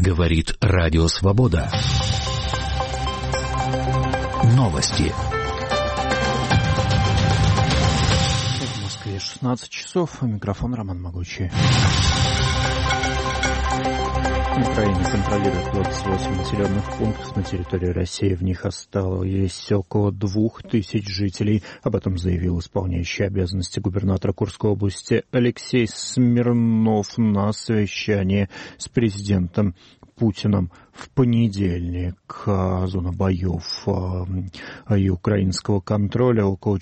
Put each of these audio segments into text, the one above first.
Говорит Радио Свобода. Новости. В Москве 16 часов. Микрофон Роман Могучий. Украина контролирует 28 населенных пунктов на территории России. В них осталось около 2000 жителей. Об этом заявил исполняющий обязанности губернатора Курской области Алексей Смирнов на совещании с президентом Путиным в понедельник. Зона боев и украинского контроля около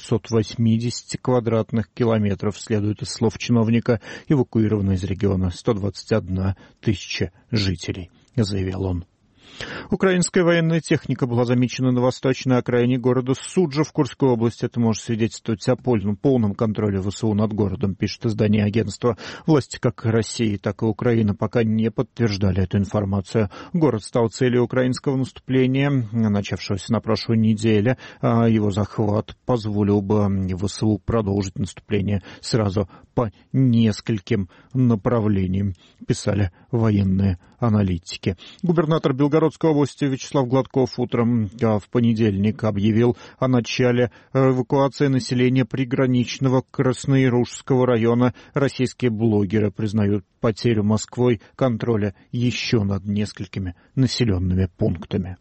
480 квадратных километров, следует из слов чиновника. Эвакуировано из региона 121 тысяча жителей, заявил он. Украинская военная техника была замечена на восточной окраине города Суджа в Курской области. Это может свидетельствовать о полном контроле ВСУ над городом, пишет издание агентства. Власти как России, так и Украины пока не подтверждали эту информацию. Город стал целью украинского наступления, начавшегося на прошлой неделе. Его захват позволил бы ВСУ продолжить наступление сразу по нескольким направлениям, писали военные аналитики. Губернатор Белгородской области Вячеслав Гладков утром в понедельник объявил о начале эвакуации населения приграничного Красноярушского района. Российские блогеры признают потерю Москвой контроля еще над несколькими населенными пунктами.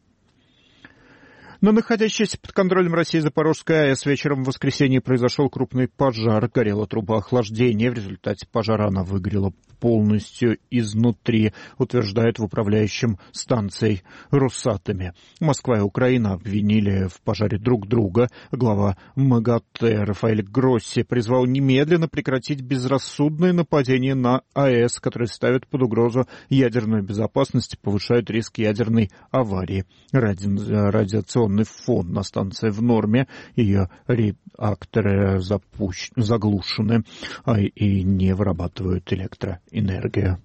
На находящейся под контролем России Запорожской АЭС вечером в воскресенье произошел крупный пожар. Горела труба охлаждения. В результате пожара она выгорела полностью изнутри, утверждают в управляющем станцией Росатоме. Москва и Украина обвинили в пожаре друг друга. Глава МАГАТЭ Рафаэль Гросси призвал немедленно прекратить безрассудное нападение на АЭС, которые ставят под угрозу ядерную безопасность и повышают риск ядерной аварии. Радиационный фон на станции в норме, ее реакторы заглушены и не вырабатывают электроэнергию.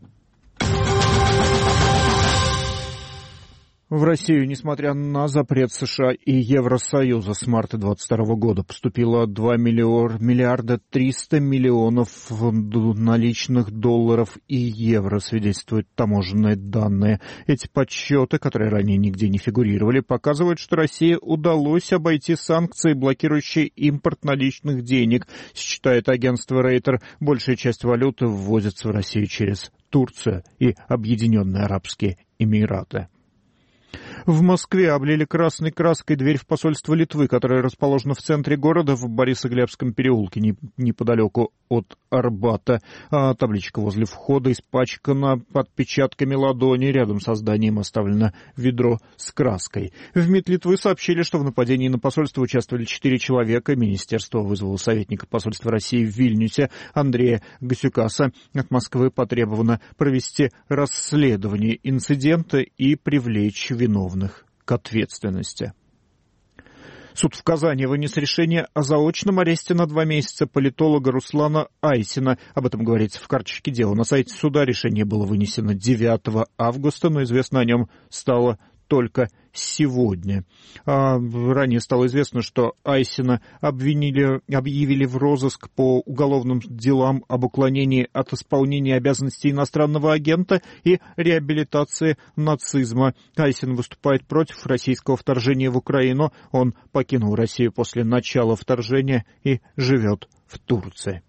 В Россию, несмотря на запрет США и Евросоюза, с марта 2022 года поступило 2 миллиарда 300 миллионов наличных долларов и евро, свидетельствуют таможенные данные. Эти подсчеты, которые ранее нигде не фигурировали, показывают, что России удалось обойти санкции, блокирующие импорт наличных денег. Считает агентство Рейтер, большая часть валюты ввозится в Россию через Турцию и Объединенные Арабские Эмираты. В Москве облили красной краской дверь в посольство Литвы, которое расположено в центре города в Борисоглебском переулке, неподалеку от Арбата. Табличка возле входа испачкана отпечатками ладони. Рядом со зданием оставлено ведро с краской. В МИД Литвы сообщили, что в нападении на посольство участвовали 4 человека. Министерство вызвало советника посольства России в Вильнюсе Андрея Гасюкаса. От Москвы потребовано провести расследование инцидента и привлечь виновных к ответственности. Суд в Казани вынес решение о заочном аресте на 2 месяца политолога Руслана Айсина. Об этом говорится в карточке дела. На сайте суда решение было вынесено 9 августа, но известно о нем стало только сегодня. Ранее стало известно, что Айсина объявили в розыск по уголовным делам об уклонении от исполнения обязанностей иностранного агента и реабилитации нацизма. Айсин выступает против российского вторжения в Украину. Он покинул Россию после начала вторжения и живет в Турции.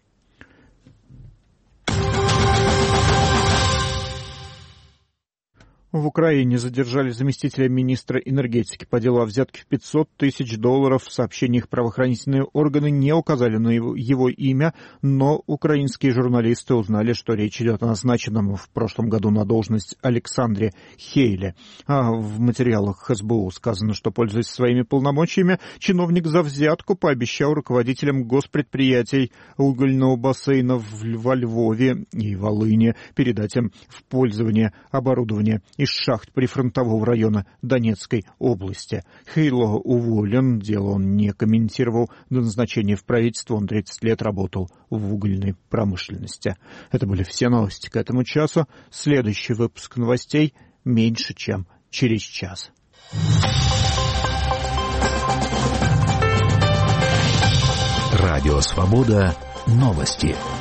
В Украине задержали заместителя министра энергетики по делу о взятке в $500 тысяч. В сообщениях правоохранительные органы не указали на его имя, но украинские журналисты узнали, что речь идет о назначенном в прошлом году на должность Александре Хейле. В материалах СБУ сказано, что, пользуясь своими полномочиями, чиновник за взятку пообещал руководителям госпредприятий угольного бассейна во Львове и Волыни передать им в пользование оборудование из шахт прифронтового района Донецкой области. Хейло уволен, дело он не комментировал. До назначения в правительство он 30 лет работал в угольной промышленности. Это были все новости к этому часу. Следующий выпуск новостей меньше, чем через час. Радио Свобода. Новости.